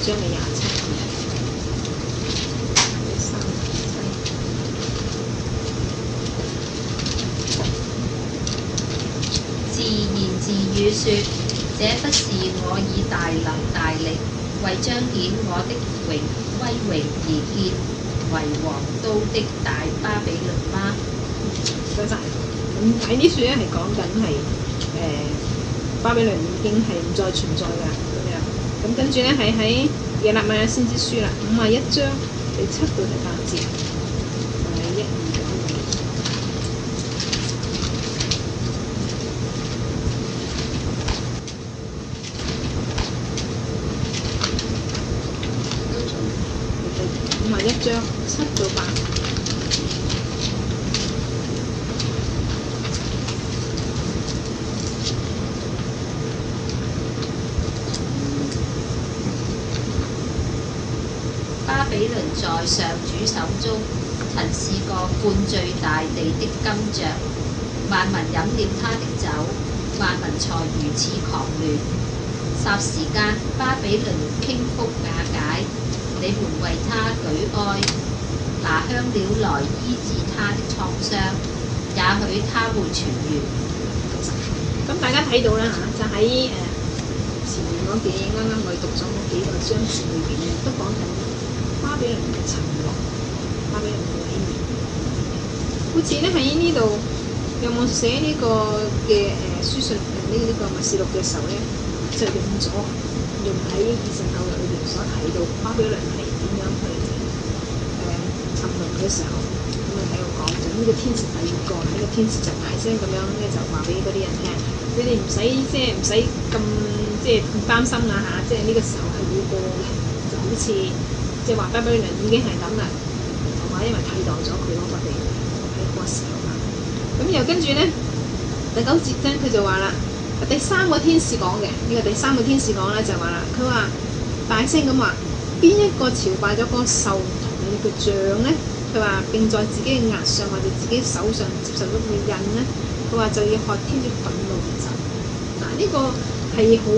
章嘅27頁。 自言自語說：這不是我以大能大力為彰顯我的威榮而建為王都的大巴比倫嗎？ 多謝。咁喺呢處咧係講緊係巴比倫已經係唔再存在㗎咁樣。咁跟住咧係喺耶肋米亞先知書啦，51章第7到第8節，就係1、2、9年。51章7到8。 巴比倫在上主手中曾是個灌醉大地的金像，萬民飲了他的酒，萬民才如此狂亂。霎時間，巴比倫傾覆瓦解，你們為他舉哀，拿香料來醫治他的創傷，也許他會痊癒。 咁大家睇到啦嚇，就喺前面嗰幾啱啱我哋讀咗嗰幾個章節裏邊咧，都講緊巴比倫嘅沉落，巴比倫嘅毀滅。好似咧喺呢度有冇寫呢個嘅書信呢個默示錄嘅時候咧，就用喺以神舊約裏邊所睇到巴比倫係點樣去沉淪嘅時候，咁啊喺度講就呢個天使第二個，呢個天使就大聲咁樣咧就話俾嗰啲人聽，你哋唔使咁擔心啦嚇，即係呢個時候係會過嘅，就好似即係話巴比倫已經係咁啦，同埋因為替代咗佢嗰個地喺嗰個時候啦。咁又跟住咧第9節咧佢就話啦，第3個天使講嘅呢個第3個天使講咧就話啦，佢話大聲咁話，邊一個朝拜咗嗰個獸同你嘅像咧？佢話並在自己嘅額上或者自己手上接受咗佢嘅印咧，佢話就要喝天主憤怒嘅酒。嗱，呢個係好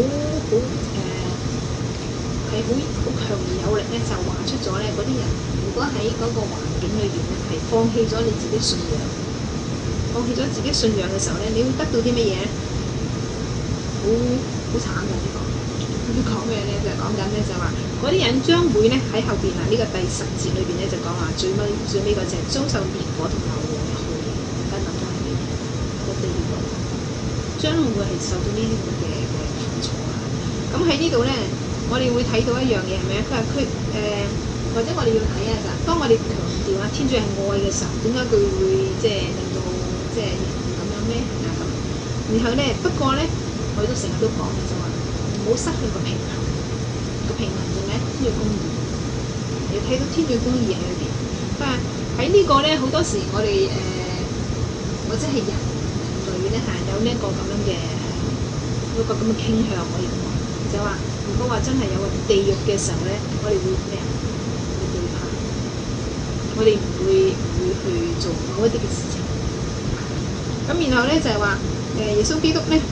強而有力咧，就話出咗咧嗰啲人如果喺嗰個環境裏邊咧係放棄咗你自己信仰，放棄咗自己信仰嘅時候咧，你會得到啲乜嘢？好慘㗎呢個。佢講咩咧？就係講緊咧，就話嗰啲人將會咧喺後邊啊，呢個第10節裏邊咧就講話最尾嗰隻遭受烈火同硫磺嘅酷刑，大家諗到係咩？個地獄將會係受到呢啲咁嘅苦楚啊！咁喺呢度咧，我哋會睇到一樣嘢係咩？佢話或者我哋要睇下㗎。當我哋強調啊天主係愛嘅時候，點解佢會即係令到即係人咁樣咩啊咁？然後咧，不過咧，我哋都成日都講嘅就話。唔好失去個平衡，個平衡係咩？天主公義，你睇到天主公義喺裏邊。佢話喺呢個咧，好多時我哋或者係人類咧有呢一個咁樣嘅傾向，可以咁講，就話如果話真係有個地獄嘅時候咧，我哋會咩啊？會懼怕，我哋唔會去做某一啲嘅事情。咁然後咧就係話耶穌基督咧。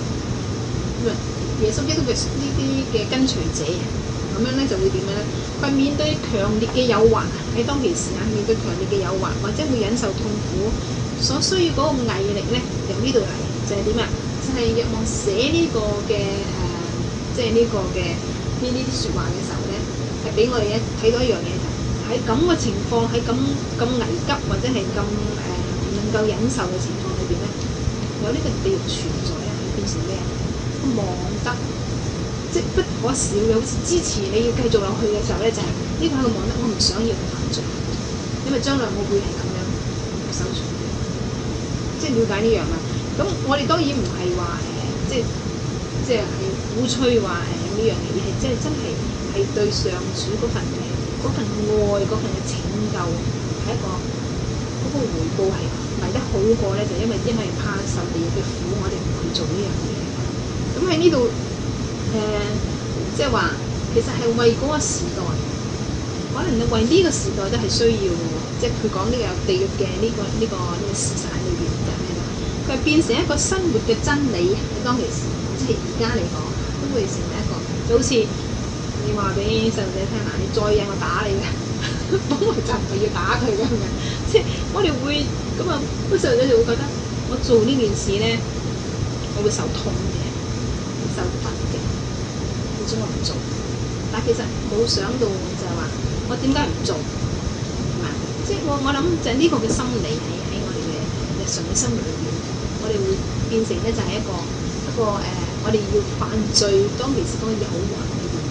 耶穌基督嘅呢啲嘅跟隨者，咁樣咧就會點樣咧？佢面對強烈嘅誘惑喺當其時啊，面對強烈嘅誘惑，或者會忍受痛苦，所需要嗰個毅力咧，由呢度嚟就係點啊？就係若望寫呢個嘅即係呢個嘅呢啲説話嘅時候咧，係俾我哋睇到一樣嘢，就喺咁嘅情況，喺咁危急或者係咁唔能夠忍受嘅情況裏邊咧，有呢個地獄存在咧，係變成咩啊？望得即不可少嘅，好似支持你要繼續落去嘅時候咧，就係呢個係個望得，我唔想要去犯罪，因為將來我會係咁樣受處，即係了解呢樣啦。咁我哋當然唔係話即係鼓吹話有呢樣嘢，而係即係真係對上主嗰份愛、嗰份嘅拯救係一個嗰個回報係嚟得好過咧，就因為怕受地獄嘅苦，我哋唔去做呢樣嘢。咁喺呢度即係話其實係為嗰個時代，可能你為呢個時代都係需要嘅喎。即係佢講呢個有地獄嘅呢個事實喺裏邊就係咩咧？佢係變成一個生活嘅真理。喺當其時，即係而家嚟講，都會成為一個就好似你話俾細路仔聽嗱，你再嘢我打你嘅，咁我就唔係要打佢咁嘅，即係我哋會咁啊，啲細路仔就會覺得我做呢件事咧，我會受痛嘅，會受罰嘅，所以我唔做。但其實冇想到就係話，我點解唔做？係嘛？即係我諗就係呢個嘅心理喺我哋嘅日常嘅生活裏邊，我哋會變成咧就係一個我哋要犯罪當其時嗰個誘惑裏邊。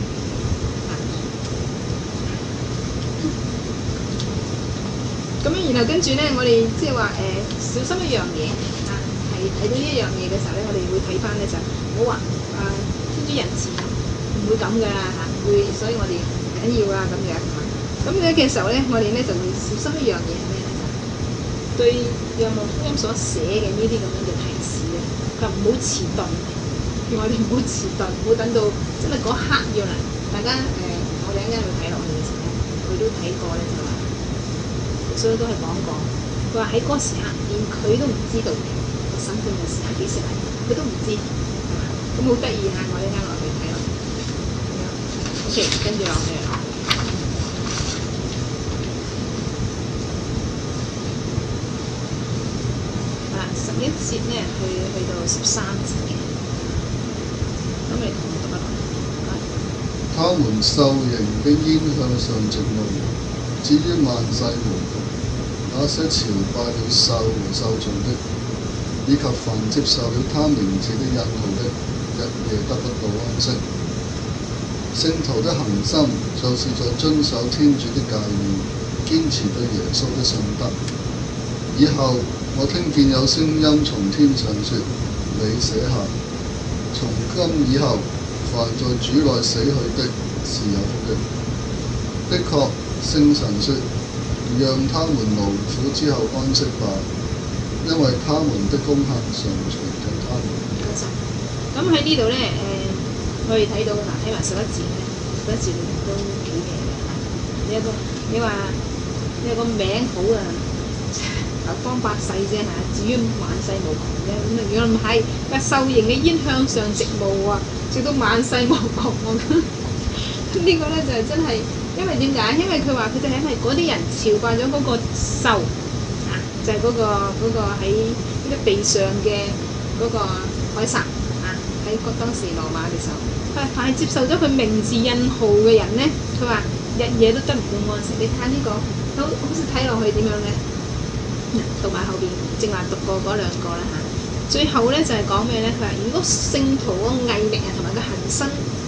咁樣然後跟住咧，我哋即係話小心一樣嘢啊，係睇到呢一樣嘢嘅時候咧，我哋會睇翻咧就唔好話天主仁慈唔會咁㗎啦嚇，會所以我哋唔緊要啊咁樣。咁嘅時候咧，我哋咧就會小心一樣嘢係咩咧？對《若望福音》所寫嘅呢啲咁樣嘅提示咧，佢話唔好遲鈍，叫我哋唔好遲鈍，唔好等到真係嗰刻要嚟。大家我哋一陣間去睇落去嘅時候咧，佢都睇過咧就話，所以都係講過，佢話喺嗰時刻連佢都唔知道嘅審判嘅時刻幾時嚟，佢都唔知，係嘛？咁好得意嚇，我一陣間落去睇落去。OK， 跟住落去。11節咧，去到13節嘅，咁你同我讀一讀。 他們受刑的應向上直路，至於萬世無窮，那些朝拜了獸和獸像的，以及凡接受了他名字的印號的，日夜得不到安息。聖徒的恒心就是在遵守天主的誡命，堅持對耶穌的信德。以後我聽見有聲音從天上說：你寫下，從今以後，凡在主內死去的，是有福的。的確，聖神說：讓他們勞苦之後安息吧，因為他們的功行常隨著他們。 咁喺呢度咧，我哋睇到嗱，睇埋11節咧，11節裏面都幾嘅。你話你個名好啊，流芳百世啫嚇，至於萬世無窮啫。咁如果唔係，個受刑嘅煙向上直冒啊，直到萬世無窮啊。咁呢個咧就係真係，因為點解？因為佢話佢哋係因為嗰啲人朝拜咗嗰個獸啊，就係嗰個喺呢個地上嘅嗰個凱撒啊，喺當時羅馬嘅時候，佢話凡接受咗佢名字印號嘅人咧，佢話日夜都得唔到安息。你睇下呢個，好似睇落去點樣咧？讀埋後邊，正話讀過嗰兩個啦嚇。最後咧就係講咩咧？佢話如果聖徒嗰個毅力啊，同埋個恒心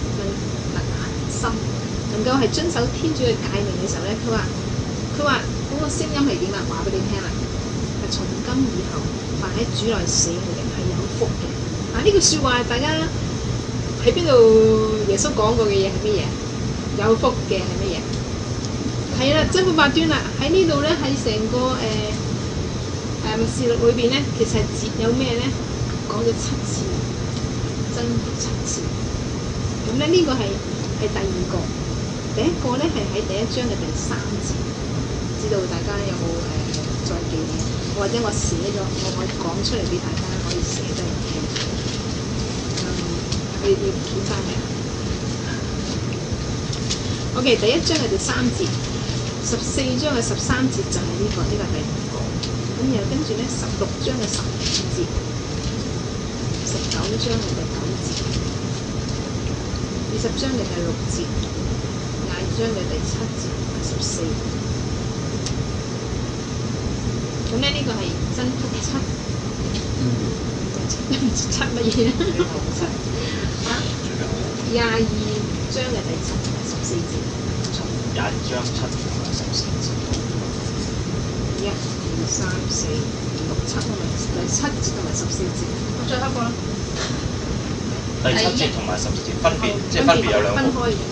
能夠係遵守天主嘅誡命嘅時候咧，佢話嗰個聲音係點啊？話俾你聽啦，係從今以後，凡喺主內死嘅人係有福嘅。啊，呢句説話大家喺邊度耶穌講過嘅嘢係乜嘢？有福嘅係乜嘢？係啦，真普八端啦。喺呢度咧，喺成個默示錄裏邊咧，其實係節有咩咧？講咗7次，真7次。咁咧呢個係第二個，第一個咧係喺第1章嘅第3節。唔知道大家有冇再記嘅？或者我寫咗，我講出嚟俾大家可以寫低嘅。你見翻未啊 ？OK， 第1章嘅第3節，14章嘅13節就係呢個第2個。咁然後跟住咧，16章嘅15節，19章嘅第9節，20章嘅第6節，20章嘅第7節同埋14。咁咧呢個係真福7，7乜嘢啊？22章嘅第7同埋14節。 22章7同埋14節。 1、2、3、4、5、6、7同埋第7節同埋14節。我最後一個啦。 第7節同埋14節分別有兩個。 分開嘅。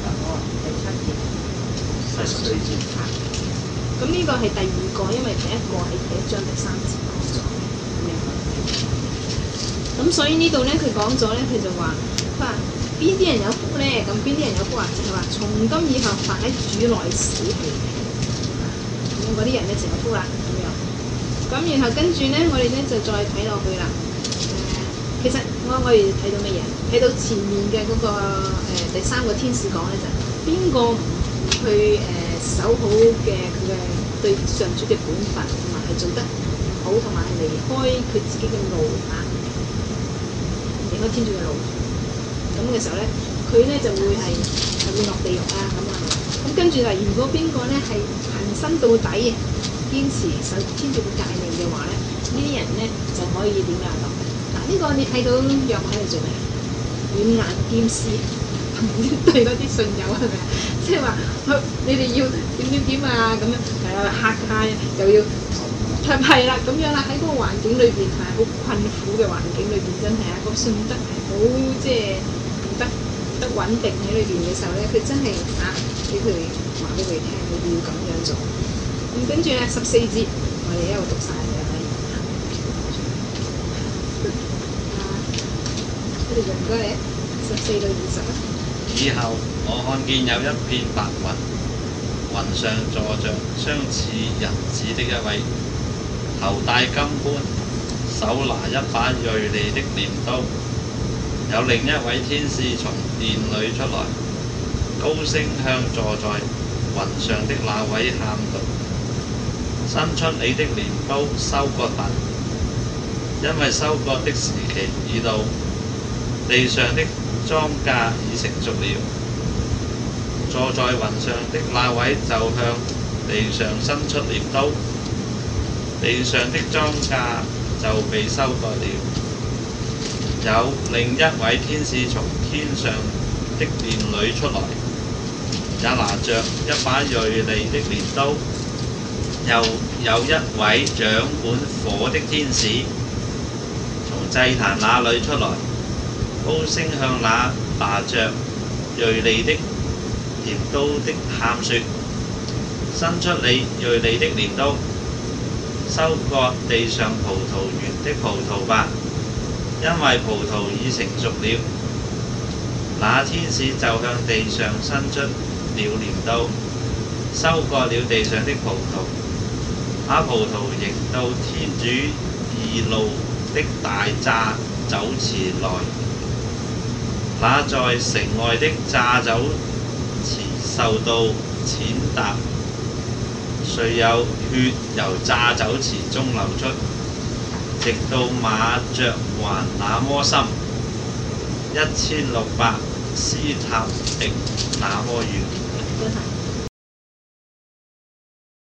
第14節。 咁呢個係第2個，因為第1個係第1章第3節講咗咁樣。咁所以呢度咧，佢講咗咧，佢就話：佢話邊啲人有福咧？咁邊啲人有福啊？就係話從今以後凡喺主內死去嘅，咁嗰啲人咧就有福啦。咁樣。咁然後跟住咧，我哋咧就再睇落去啦。 其實我哋睇到乜嘢？睇到前面嘅嗰、個、第3個天使講咧就係邊個唔去守好嘅佢嘅對上主嘅本分，同埋係做得唔好，同埋係離開佢自己嘅路啊，離開天主嘅路。咁嘅時候咧，佢咧就會會落地獄啊咁啊。咁跟住如果邊個咧係恆心到底嘅，堅持守天主嘅誡命嘅話咧，呢啲人咧就可以點樣落？嗱，呢個你睇到約喺度做咩？掩眼兼施，對嗰啲信友係咪啊？即係話你哋要點啊咁樣，嚇下又要係啦咁樣啦，喺嗰個環境裏邊係好困苦嘅環境裏邊，真係個信德係好即係唔得穩定喺裏邊嘅時候咧，佢真係俾佢哋話俾佢哋聽，你要咁樣做。咁跟住咧14節，我哋一路讀晒嘅。佢哋用嗰嚟14到20啊。 以後我看見有一片白雲，雲上坐着相似人子的一位，頭戴金冠，手拿一把鋭利的鐮刀。有另一位天使從殿裏出來，高聲向坐在雲上的那位喊道：伸出你的鐮刀收割吧，因為收割的時期已到，地上的莊稼已成熟了。坐在雲上的那位就向地上伸出鐮刀，地上的莊稼就被收割了。有另一位天使從天上的殿裏出來，也拿着一把鋭利的鐮刀。又有一位掌管火的天使從祭壇那裏出來，高聲向那拿着鋭利的鐮刀的喊說：伸出你鋭利的鐮刀，收割地上葡萄園的葡萄吧，因為葡萄已成熟了。那天使就向地上伸出了鐮刀，收割了地上的葡萄，把葡萄迎到天主義路的大榨酒池來。那在城外的榨酒池受到踐踏，遂有血由榨酒池中流出，直到馬嚼環那麼深，1600斯塔狄那麼遠。